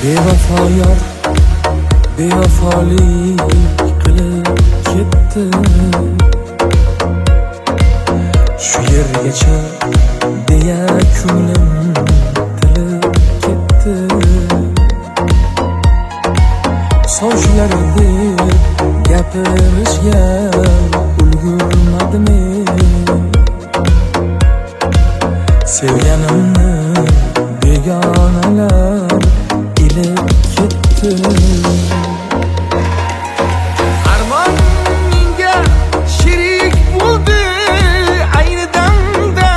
Bevafo yor bevafolik qilib ketdi. Shu yergacha deya ko'nglim tilib ketdi. Sovchilar deb gapirishga ulgurmadim men. Sevganimni begonalar ilib ketdi. Armon menga sherik bo'ldi ayni damda.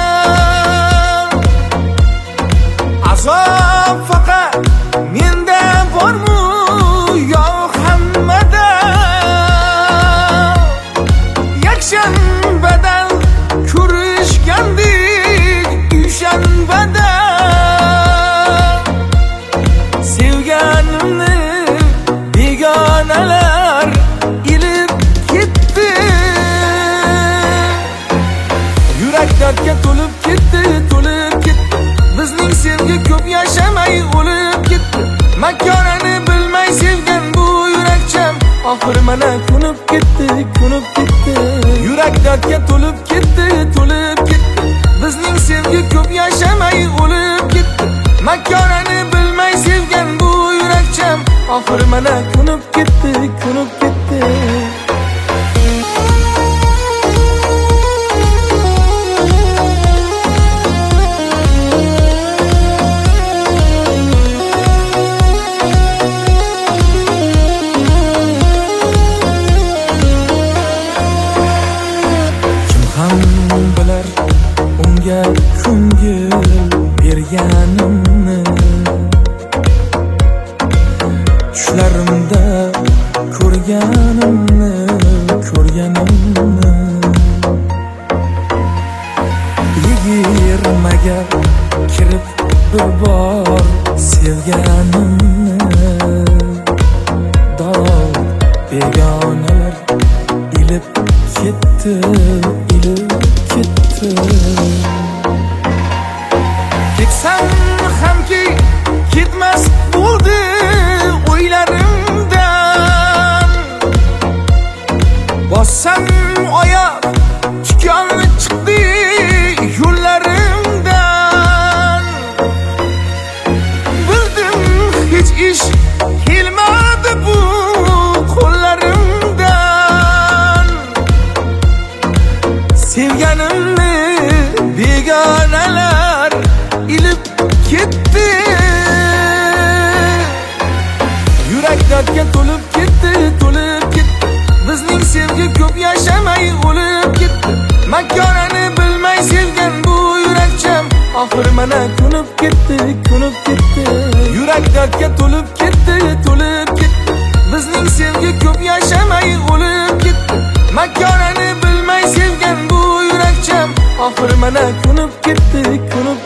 Azob faqat menda bormi yo'q hammada. Yakshanbadan ko'rishgandik dushanbada. Sevganimni begonalar ilib ketdi. Yurak dardga to'lib ketdi, to'lib ketdi. Bizning sevgi ko'p yashamay o'lib ketdi. Makonini bilmay sevgan bu yurakcham oxir mana ko'nib ketdi, ko'nib ketdi. Yurak dardga to'lib ketdi, to'lib ketdi. Bizning sevgi ko'p yashamay o'lib ketdi. Makonini bilmay sevgan bu yurakcham oxir mana ko'nib ketdi, ko'nib ketdi. Bilar unga ko'ngil berganimni. Tushlarimda ko'rganimni. Yigirmaga kirib bir bor sevganimni. Darrov begonalar ilib ketdi, ilib ketdi. Ketsam hamki ketmas bo'ldi o'ylarimdan. Bossam oyoq tikonli chiqdi yo'llarimdan. Bildim hech ish kelmadi bu qo'llarimdan. Sevganimni begonalar ilib ketdi. Yurak dardga to'lib ketdi, to'lib ketdi. Bizning sevgi ko'p yashamay o'lib ketdi. Makonini bilmay sevgan bu yurakcham oxir mana ko'nib ketdi, ko'nib ketdi. Yurak dardga to'lib ketdi, to'lib ketdi. Bizning sevgi ko'p yashamay o'lib ketdi. Makonini bilmay sevgan bu yurakcham oxir mana ko'nib ketdi, ko'nib